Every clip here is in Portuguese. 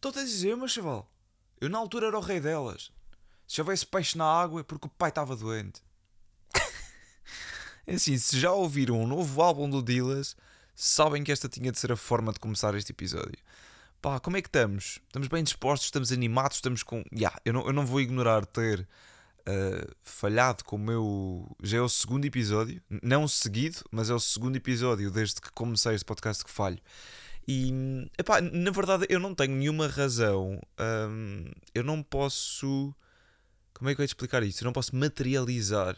Estou-te a dizer, mas chaval, eu na altura era o rei delas. Se houvesse peixe na água é porque o pai estava doente. É assim, se já ouviram um novo álbum do Dillaz, sabem que esta tinha de ser a forma de começar este episódio. Pá, como é que estamos? Estamos bem dispostos, estamos animados, estamos com... eu não vou ignorar ter falhado com o meu... Já é o segundo episódio, não seguido, mas é o segundo episódio desde que comecei este podcast que falho. E, epá, na verdade eu não tenho nenhuma razão, eu não posso... Como é que eu ia te explicar isto? Eu não posso materializar.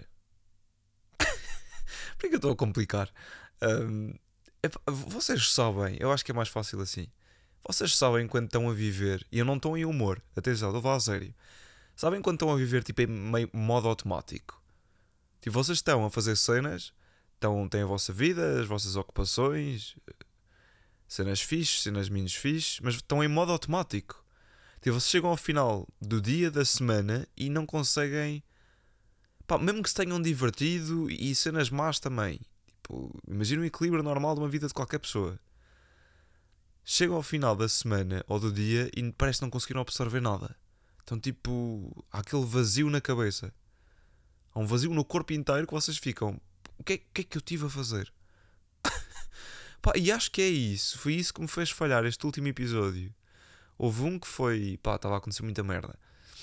Por que eu estou a complicar? Epá, vocês sabem, eu acho que é mais fácil assim. Vocês sabem quando estão a viver, e eu não estou em humor, atenção, estou a falar a sério. Sabem quando estão a viver tipo em meio modo automático? Tipo, vocês estão a fazer cenas, têm a vossa vida, as vossas ocupações, cenas fixes, cenas menos fixes, mas estão em modo automático. Tipo, vocês chegam ao final do dia, da semana e não conseguem... Pá, mesmo que se tenham divertido e cenas más também. Tipo, imagina o equilíbrio normal de uma vida de qualquer pessoa. Chegam ao final da semana ou do dia e parece que não conseguiram absorver nada. Então, tipo, há aquele vazio na cabeça. Há um vazio no corpo inteiro que vocês ficam... O que é que eu tive a fazer? Pá, e acho que é isso. Foi isso que me fez falhar este último episódio. Houve um que foi... Pá, estava a acontecer muita merda.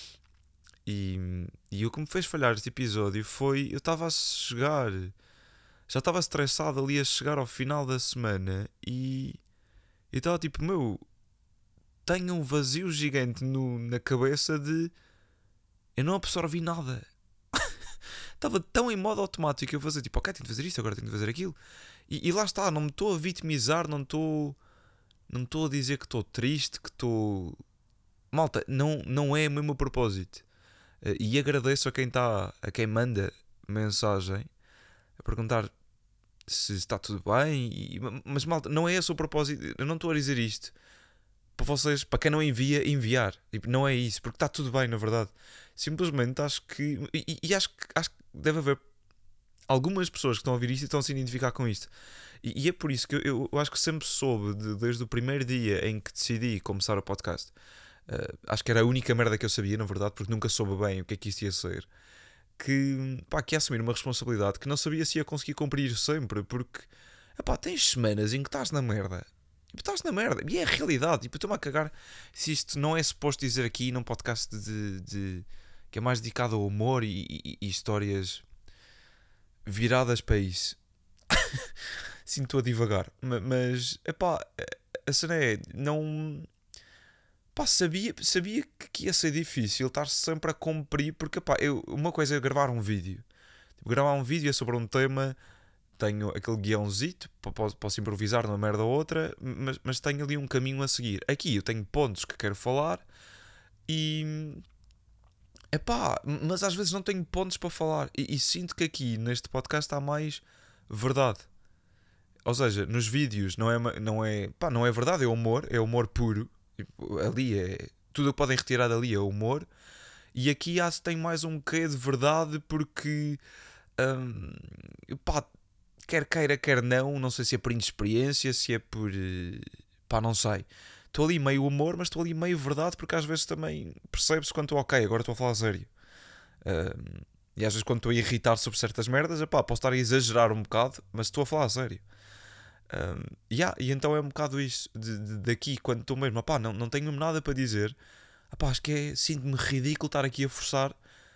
E o que me fez falhar este episódio foi... Eu estava a chegar... Já estava estressado ali a chegar ao final da semana e estava tipo, meu... Tenho um vazio gigante na cabeça de... Eu não absorvi nada. Estava tão em modo automático. Eu fazia tipo, ok, tenho de fazer isto, agora tenho de fazer aquilo. E lá está, não me estou a vitimizar, não estou a dizer que estou triste, que estou... Malta, não é o mesmo propósito. E agradeço a quem manda mensagem a perguntar se está tudo bem. Mas malta, não é esse o propósito. Eu não estou a dizer isto para vocês, para quem não envia, enviar. Não é isso, porque está tudo bem, na verdade. Simplesmente acho que... E acho que deve haver algumas pessoas que estão a ouvir isto e estão a se identificar com isto. E é por isso que eu acho que sempre soube, desde o primeiro dia em que decidi começar o podcast. Acho que era a única merda que eu sabia, na verdade, porque nunca soube bem o que é que isso ia ser. Que ia assumir uma responsabilidade que não sabia se ia conseguir cumprir sempre, porque tens semanas em que estás na merda. Estás na merda. E é a realidade. Tipo, estou-me a cagar se isto não é suposto dizer aqui num podcast que é mais dedicado ao humor e histórias viradas para isso. Sim, estou a divagar. Mas, a cena é, não... sabia que ia ser difícil estar sempre a cumprir, porque, uma coisa é gravar um vídeo. Tipo, gravar um vídeo é sobre um tema, tenho aquele guiãozito, posso improvisar numa merda ou outra, mas tenho ali um caminho a seguir. Aqui eu tenho pontos que quero falar e... mas às vezes não tenho pontos para falar. E sinto que aqui, neste podcast, há mais verdade. Ou seja, nos vídeos não é verdade, é humor puro. Ali é... Tudo o que podem retirar dali é humor. E aqui tem mais um quê de verdade porque... quer queira, quer não sei se é por inexperiência, se é por... não sei. Estou ali meio humor, mas estou ali meio verdade, porque às vezes também percebe-se quando estou ok, agora estou a falar sério. E às vezes quando estou a irritar sobre certas merdas, posso estar a exagerar um bocado, mas estou a falar sério. E então é um bocado isso, daqui, quando estou mesmo, não tenho nada para dizer, acho que sinto-me ridículo estar aqui a forçar.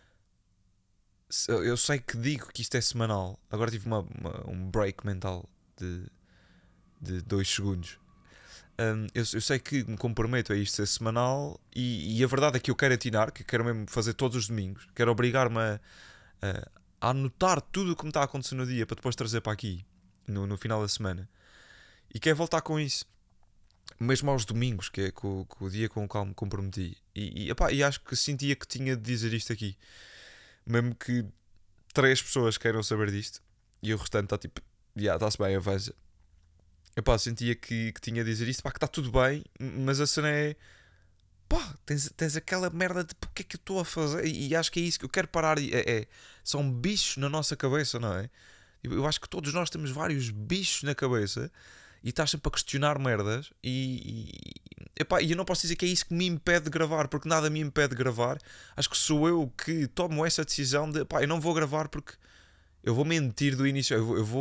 Eu sei que digo que isto é semanal, agora tive um break mental de 2 segundos. Eu sei que me comprometo a isto ser semanal e a verdade é que eu quero atinar, que quero mesmo fazer todos os domingos, quero obrigar-me a anotar tudo o que me está a acontecer no dia para depois trazer para aqui no final da semana, e quero voltar com isso mesmo aos domingos, que é com o dia com o qual me comprometi, e acho que sentia que tinha de dizer isto aqui, mesmo que 3 pessoas queiram saber disto e o restante está tipo, está-se bem, avança. Sentia que tinha de dizer isto, que está tudo bem, mas a cena é, tens aquela merda de porque é que eu estou a fazer, e acho que é isso que eu quero parar. São bichos na nossa cabeça, não é? Eu acho que todos nós temos vários bichos na cabeça e estás sempre a questionar merdas epá, e eu não posso dizer que é isso que me impede de gravar, porque nada me impede de gravar. Acho que sou eu que tomo essa decisão de, pá, eu não vou gravar porque eu vou mentir do início.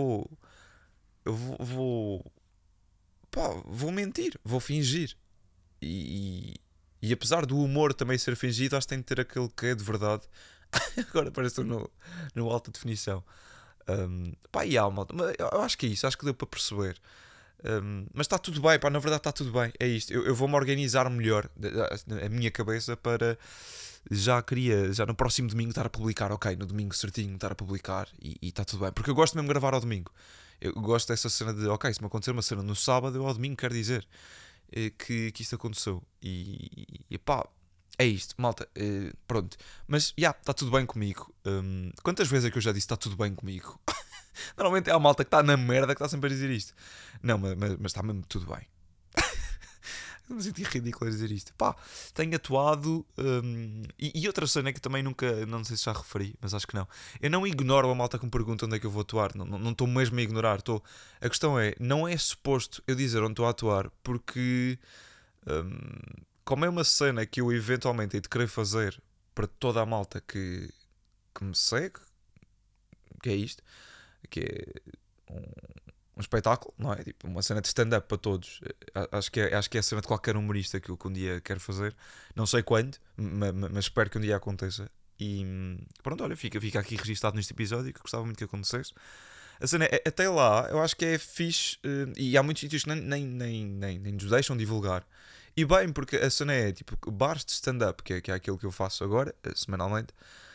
Vou mentir, vou fingir. E apesar do humor também ser fingido, acho que tem de ter aquele que é de verdade. Agora parece que estou no alta definição. Pá, e há, malta. Mas eu acho que é isso, acho que deu para perceber. Mas está tudo bem, pá, na verdade está tudo bem. É isto, eu vou-me organizar melhor a minha cabeça para já no próximo domingo estar a publicar, ok, no domingo certinho estar a publicar e está tudo bem. Porque eu gosto mesmo de gravar ao domingo. Eu gosto dessa cena de, ok, se me acontecer uma cena no sábado, eu ao domingo quero dizer que isto aconteceu. E pá, é isto, malta. Pronto. Mas já, está tudo bem comigo. Quantas vezes é que eu já disse está tudo bem comigo? Normalmente é a malta que está na merda que está sempre a dizer isto. Não, mas está mesmo tudo bem. Me senti ridículo a dizer isto. Pá, tenho atuado. E outra cena que também nunca. Não sei se já referi, mas acho que não. Eu não ignoro a malta que me pergunta onde é que eu vou atuar. Não estou mesmo a ignorar. A questão é: não é suposto eu dizer onde estou a atuar, porque. Como é uma cena que eu eventualmente hei de querer fazer para toda a malta que me segue, que é isto, que é um espetáculo, não é? Tipo, uma cena de stand-up para todos. Acho que é a cena de qualquer humorista que eu que um dia quero fazer. Não sei quando, mas espero que um dia aconteça. E pronto, olha, fica aqui registado neste episódio que gostava muito que acontecesse. A cena é, até lá, eu acho que é fixe, e há muitos sítios que nem nos deixam divulgar. E bem, porque a cena é tipo bares de stand-up, que é aquilo que eu faço agora, semanalmente.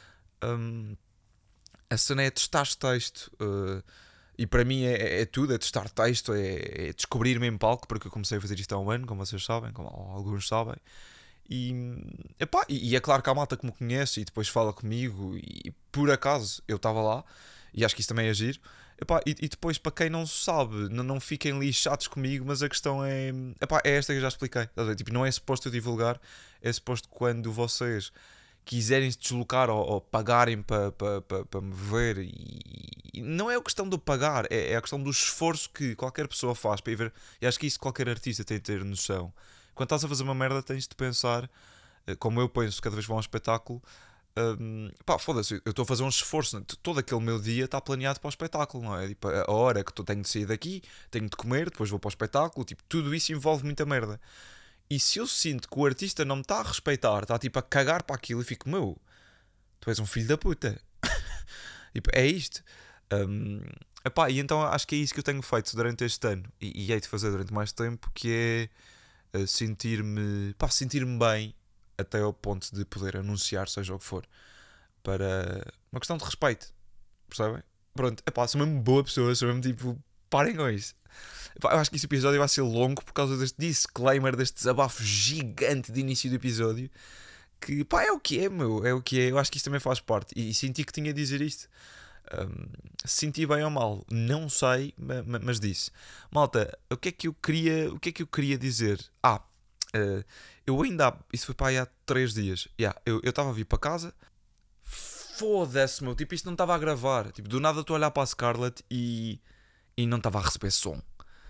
A cena é testar texto. E para mim é tudo, é testar texto, é descobrir-me em palco, porque eu comecei a fazer isto há um ano, como vocês sabem, como alguns sabem. E, epá, e é claro que há malta que me conhece e depois fala comigo, e por acaso eu estava lá, e acho que isso também é giro. Epá, e depois, para quem não sabe, não fiquem lixados comigo, mas a questão é, epá, é esta que eu já expliquei. Tipo, não é suposto eu divulgar, é suposto que quando vocês quiserem se deslocar ou pagarem para me ver, e não é a questão do pagar, é a questão do esforço que qualquer pessoa faz para ir ver. E acho que isso qualquer artista tem de ter noção. Quando estás a fazer uma merda, tens de pensar, como eu penso cada vez que vou a um espetáculo. Pá, foda-se, eu estou a fazer um esforço, né? Todo aquele meu dia está planeado para o espetáculo, não é? Tipo, a hora que tenho de sair daqui, tenho de comer, depois vou para o espetáculo, tipo, tudo isso envolve muita merda. E se eu sinto que o artista não me está a respeitar, está tipo a cagar para aquilo, e fico, meu, tu és um filho da puta. Tipo, é isto. Epá, e então acho que é isso que eu tenho feito durante este ano, e hei de fazer durante mais tempo, que é sentir-me bem até ao ponto de poder anunciar, seja o que for, para uma questão de respeito, percebem? Pronto, epá, sou mesmo boa pessoa, sou mesmo tipo, parem com isso. Epá, eu acho que este episódio vai ser longo por causa deste disclaimer, deste desabafo gigante de início do episódio, que pá, é o que é, meu, é o que é. Eu acho que isto também faz parte, e senti que tinha de dizer isto. Senti bem ou mal, não sei, mas disse. Malta, o que é que eu queria dizer? Eu ainda. Isso foi para aí há 3 dias. Eu estava a vir para casa. Foda-se, meu. Tipo, isto não estava a gravar. Tipo, do nada estou a olhar para a Scarlett e não estava a receber som.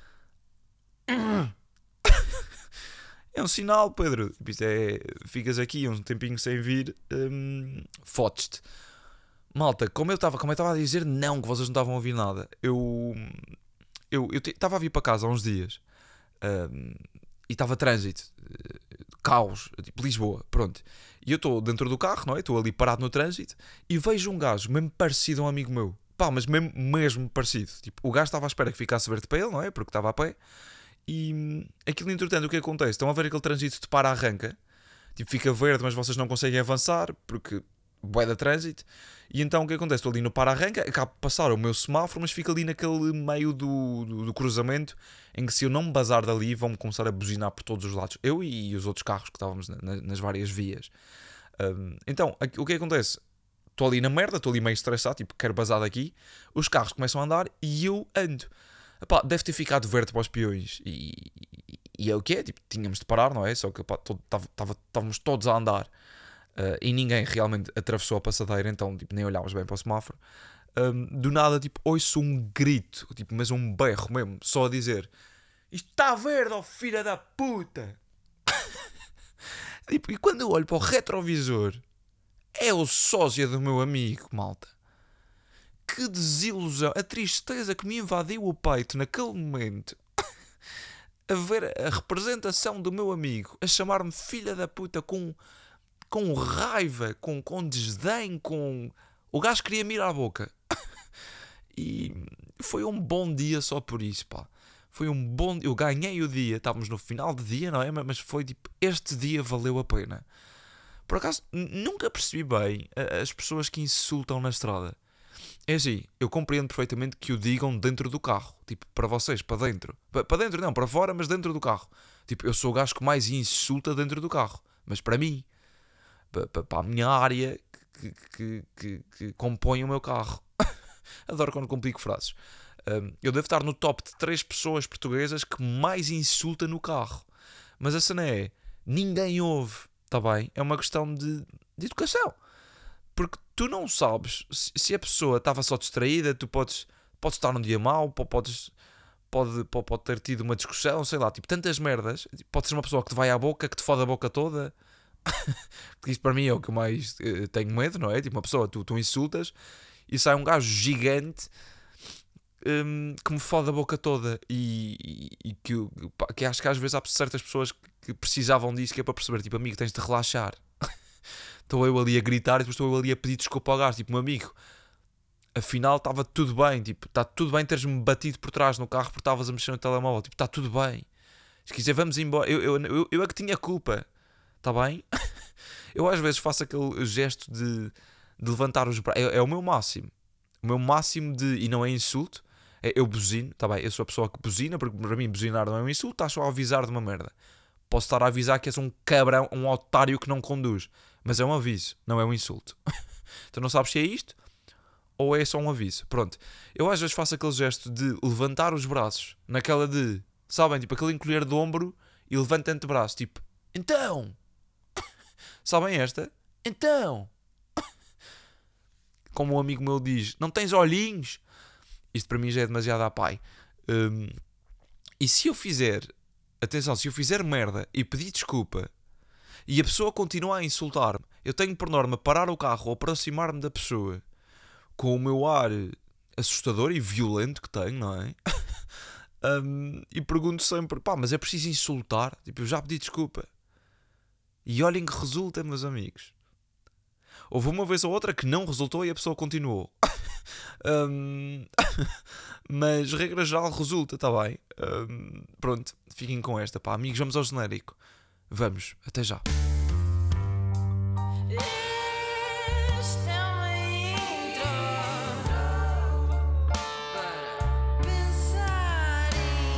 É um sinal, Pedro. Tipo, isto é. Ficas aqui um tempinho sem vir. Fotes-te. Malta, como eu estava a dizer, não, que vocês não estavam a ouvir nada. Eu estava a vir para casa há uns dias. E estava trânsito, caos, tipo Lisboa, pronto. E eu estou dentro do carro, não é? Estou ali parado no trânsito e vejo um gajo, mesmo parecido a um amigo meu. Pá, mas mesmo parecido. Tipo, o gajo estava à espera que ficasse verde para ele, não é? Porque estava a pé. E aquilo, entretanto, o que acontece? Estão a ver aquele trânsito de para-arranca? Tipo, fica verde, mas vocês não conseguem avançar porque bué da trânsito. E então o que acontece? Estou ali no para-arranca, acabo de passar o meu semáforo, mas fica ali naquele meio do cruzamento em que se eu não me bazar dali vão-me começar a buzinar por todos os lados. Eu e os outros carros que estávamos nas várias vias. Então, o que acontece? Estou ali na merda, estou ali meio estressado, tipo, quero bazar daqui. Os carros começam a andar e eu ando. Epá, deve ter ficado verde para os peões. E é o que é? Tipo, tínhamos de parar, não é? Só que estávamos todos a andar. E ninguém realmente atravessou a passadeira, então tipo, nem olhávamos bem para o semáforo. Do nada, tipo, ouço um grito, tipo, mas um berro mesmo, só a dizer: isto está verde, ó filha da puta! E quando eu olho para o retrovisor, é o sósia do meu amigo, malta. Que desilusão, a tristeza que me invadiu o peito naquele momento. A ver a representação do meu amigo a chamar-me filha da puta com raiva, com desdém, com... O gajo queria me ir à boca. E foi um bom dia só por isso, pá. Foi um bom... Eu ganhei o dia, estávamos no final de dia, não é? Mas foi tipo, este dia valeu a pena. Por acaso, nunca percebi bem as pessoas que insultam na estrada. É assim, eu compreendo perfeitamente que o digam dentro do carro. Tipo, para vocês, para dentro. Para dentro não, para fora, mas dentro do carro. Tipo, eu sou o gajo que mais insulta dentro do carro. Mas para mim, para a minha área que compõe o meu carro. Adoro quando complico frases. Eu devo estar no top de 3 pessoas portuguesas que mais insulta no carro. Mas a cena é, ninguém ouve, está bem? É uma questão de educação. Porque tu não sabes se a pessoa estava só distraída, tu podes estar num dia mau, pode ter tido uma discussão, sei lá, tipo, tantas merdas. Pode ser uma pessoa que te vai à boca, que te fode a boca toda. Porque isso para mim é o que eu mais tenho medo, não é? Tipo, uma pessoa, tu insultas e sai um gajo gigante que me fode a boca toda. E que acho que às vezes há certas pessoas que precisavam disso, que é para perceber, tipo, amigo, tens de relaxar. Estou eu ali a gritar e depois estou eu ali a pedir desculpa ao gajo. Tipo, meu amigo, afinal estava tudo bem. Tipo, está tudo bem teres-me batido por trás no carro porque estavas a mexer no telemóvel. Tipo, está tudo bem. Se quiser, vamos embora. Eu é que tinha culpa. Está bem? Eu às vezes faço aquele gesto de levantar os braços. É o meu máximo. O meu máximo de... E não é insulto. Eu buzino. Está bem? Eu sou a pessoa que buzina. Porque para mim buzinar não é um insulto. Estás só a avisar de uma merda. Posso estar a avisar que és um cabrão, um otário que não conduz. Mas é um aviso, não é um insulto. Tu não sabes se é isto ou é só um aviso. Pronto. Eu às vezes faço aquele gesto de levantar os braços. Naquela de... Sabem? Tipo aquele encolher de ombro e levanta antebraço. Tipo, então... Sabem esta? Então... Como um amigo meu diz, não tens olhinhos? Isto para mim já é demasiado a pai. E se eu fizer... Atenção, se eu fizer merda e pedir desculpa e a pessoa continua a insultar-me, eu tenho por norma parar o carro ou aproximar-me da pessoa com o meu ar assustador e violento que tenho, não é? E pergunto sempre, pá, mas é preciso insultar? Tipo, eu já pedi desculpa. E olhem que resulta, meus amigos. Houve uma vez ou outra que não resultou e a pessoa continuou. Mas regra geral resulta, está bem? Pronto, fiquem com esta, pá. Amigos, vamos ao genérico. Vamos, até já. Esta é uma intro para pensar.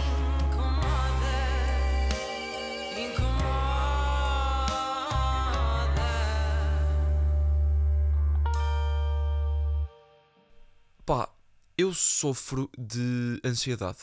Incomoda. Pá, eu sofro de ansiedade.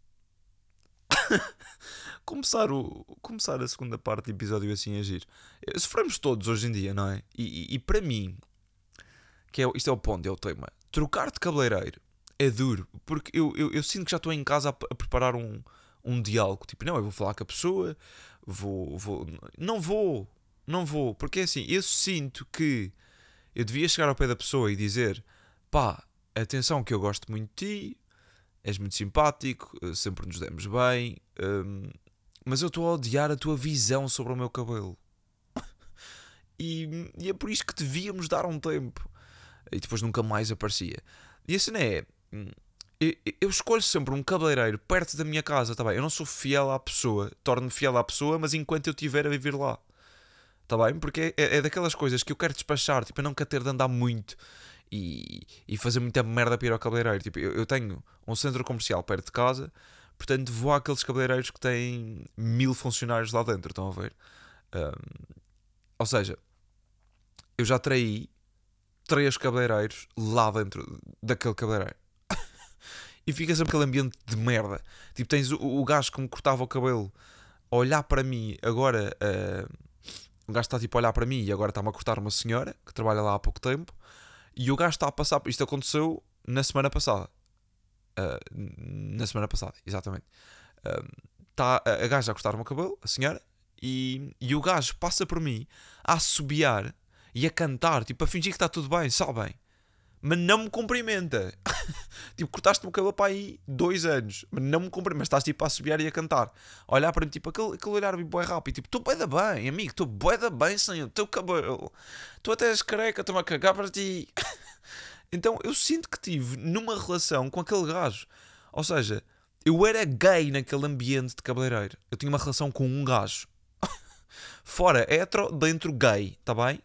Começar a segunda parte do episódio assim a agir. Sofremos todos hoje em dia, não é? E para mim, isto é o ponto, é o tema. Trocar de cabeleireiro é duro, porque eu sinto que já estou em casa a preparar um diálogo. Tipo, não, eu vou falar com a pessoa, não vou, porque é assim, eu sinto que eu devia chegar ao pé da pessoa e dizer, pá, atenção que eu gosto muito de ti, és muito simpático, sempre nos demos bem, mas eu estou a odiar a tua visão sobre o meu cabelo. E é por isso que devíamos dar um tempo. E depois nunca mais aparecia. E assim é... Eu escolho sempre um cabeleireiro perto da minha casa, tá bem? Eu não sou fiel à pessoa, torno-me fiel à pessoa, mas enquanto eu estiver a viver lá. Tá bem? Porque é daquelas coisas que eu quero despachar, tipo, eu não quero ter de andar muito e fazer muita merda para ir ao cabeleireiro. Tipo, eu tenho um centro comercial perto de casa, portanto vou àqueles cabeleireiros que têm 1000 funcionários lá dentro, estão a ver? Ou seja, eu já traí 3 cabeleireiros lá dentro daquele cabeleireiro. E fica sempre aquele ambiente de merda. Tipo, tens o gajo que me cortava o cabelo a olhar para mim, agora... o gajo está tipo a olhar para mim e agora está-me a cortar uma senhora que trabalha lá há pouco tempo. E o gajo está a passar... Isto aconteceu na semana passada. Na semana passada, exatamente. Está a gaja a cortar o meu cabelo, a senhora, e o gajo passa por mim a assobiar e a cantar, tipo, a fingir que está tudo bem, sabem? Mas não me cumprimenta. Tipo, cortaste-me o cabelo para aí 2 anos, mas não me cumprimenta, mas estás tipo a assobiar e a cantar, a olhar para mim, tipo, aquele olhar bem rápido, tipo, estou bué da bem, amigo, estou bué da bem sem o teu cabelo, tu até és careca, estou-me a cagar para ti. Então eu sinto que tive numa relação com aquele gajo, ou seja, eu era gay naquele ambiente de cabeleireiro, eu tinha uma relação com um gajo, fora hetero, dentro gay, está bem?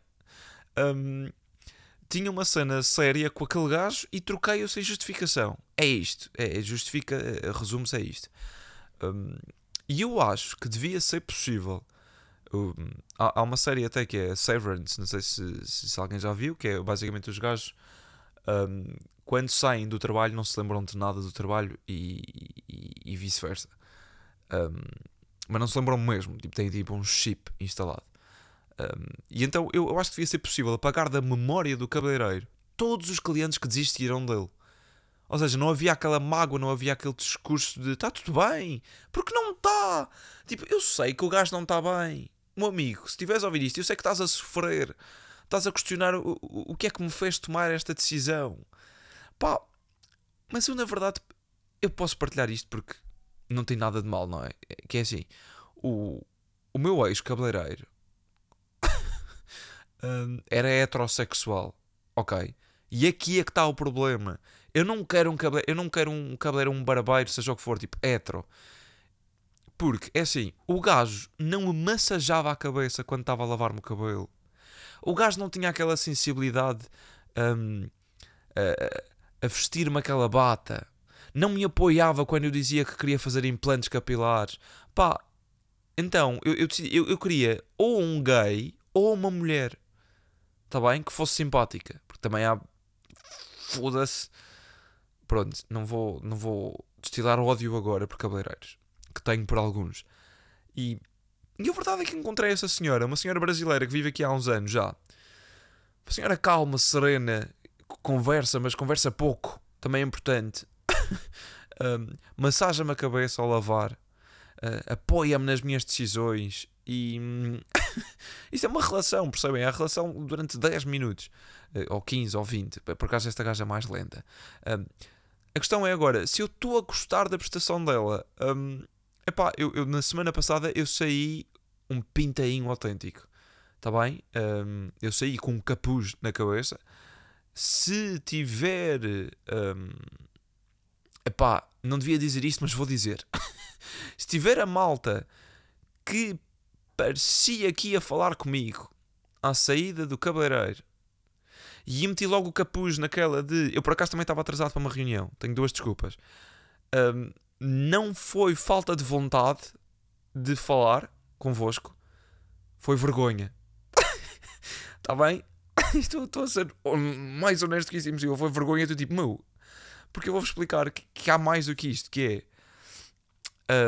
Tinha uma cena séria com aquele gajo e troquei-o sem justificação. É isto. Resume-se a isto. E eu acho que devia ser possível. Há uma série até que é Severance, não sei se alguém já viu, que é basicamente os gajos quando saem do trabalho não se lembram de nada do trabalho e vice-versa. Mas não se lembram mesmo. Tipo, tem tipo um chip instalado. E então eu acho que devia ser possível apagar da memória do cabeleireiro todos os clientes que desistiram dele. Ou seja, não havia aquela mágoa, não havia aquele discurso de está tudo bem, porque não está. Tipo, eu sei que o gajo não está bem. Meu amigo, se estiveres a ouvir isto, eu sei que estás a sofrer, estás a questionar o que é que me fez tomar esta decisão. Pá, mas eu na verdade eu posso partilhar isto porque não tem nada de mal, não é? Que é assim, o meu ex-cabeleireiro era heterossexual, ok? E aqui é que está o problema. Eu não quero um cabeleireiro, um barbeiro, seja o que for, tipo, hetero. Porque, é assim, o gajo não me massageava a cabeça quando estava a lavar-me o cabelo. O gajo não tinha aquela sensibilidade a vestir-me aquela bata. Não me apoiava quando eu dizia que queria fazer implantes capilares. Pá, então, eu queria ou um gay ou uma mulher. Está bem? Que fosse simpática. Porque também há... Foda-se. Pronto, não vou destilar ódio agora por cabeleireiros. Que tenho por alguns. E a verdade é que encontrei essa senhora. Uma senhora brasileira que vive aqui há uns anos já. Uma senhora calma, serena. Conversa, mas conversa pouco. Também é importante. Massagem-me a cabeça ao lavar. Apoia-me nas minhas decisões. E isso é uma relação, percebem? É a relação durante 10 minutos ou 15 ou 20. Por acaso esta gaja é mais lenta. A questão é agora, se eu estou a gostar da prestação dela, epá, eu na semana passada eu saí um pintainho autêntico, está bem? Eu saí com um capuz na cabeça. Se tiver epá, não devia dizer isto, mas vou dizer. Se tiver a malta que parecia que ia falar comigo à saída do cabeleireiro e meti logo o capuz naquela de... Eu por acaso também estava atrasado para uma reunião, tenho 2 desculpas. Não foi falta de vontade de falar convosco, foi vergonha. Está bem? Estou a ser o mais honesto que isso é possível. Foi vergonha do tipo, meu, porque eu vou-vos explicar que há mais do que isto, que é...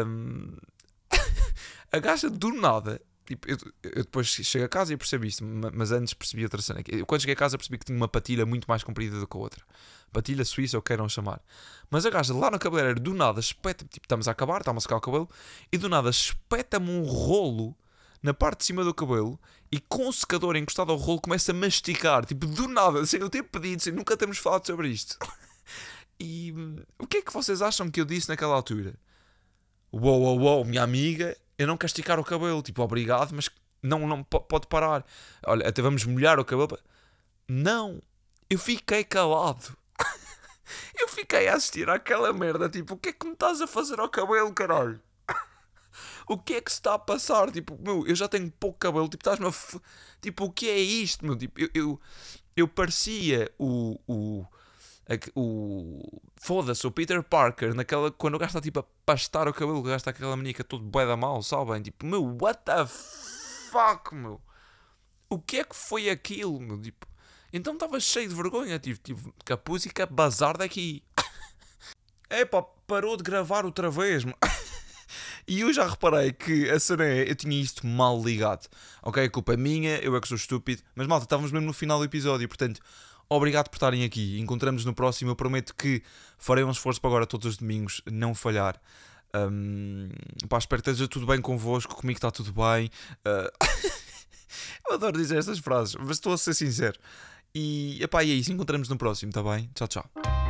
a gaja do nada, tipo, eu depois chego a casa e percebo isto, mas antes percebi outra cena. Eu, quando cheguei a casa percebi que tinha uma patilha muito mais comprida do que a outra. Patilha suíça, ou queiram chamar. Mas a gaja lá no cabeleireiro do nada espeta, tipo, estamos a acabar, está a secar o cabelo, e do nada espeta-me um rolo na parte de cima do cabelo e com o secador encostado ao rolo começa a masticar, tipo, do nada, sem eu ter pedido, sem nunca termos falado sobre isto. E o que é que vocês acham que eu disse naquela altura? Uou, minha amiga, eu não quero esticar o cabelo, tipo, obrigado, mas não pode parar. Olha, até vamos molhar o cabelo. Não, eu fiquei calado. Eu fiquei a assistir àquela merda, tipo, o que é que me estás a fazer ao cabelo, caralho? O que é que se está a passar? Tipo, meu, eu já tenho pouco cabelo, tipo, estás-me a... Tipo, o que é isto, meu? Tipo, eu parecia foda-se, o Peter Parker naquela, quando o gajo está tipo a pastar o cabelo, o gajo está aquela manica todo bué da mal, sabem? Tipo, meu, what the fuck, meu? O que é que foi aquilo, meu? Tipo, então estava cheio de vergonha, tive capuz e que bazar daqui. Epá, parou de gravar outra vez, meu. E eu já reparei que a cena é, eu tinha isto mal ligado, ok? A culpa é minha, eu é que sou estúpido, mas malta, estávamos mesmo no final do episódio, portanto, obrigado por estarem aqui. Encontramos no próximo. Eu prometo que farei um esforço para agora todos os domingos não falhar. Pá, espero que esteja tudo bem convosco. Comigo está tudo bem. Eu adoro dizer estas frases, mas estou a ser sincero. E, epá, e é isso. Encontramos no próximo, tá bem? Tchau, tchau.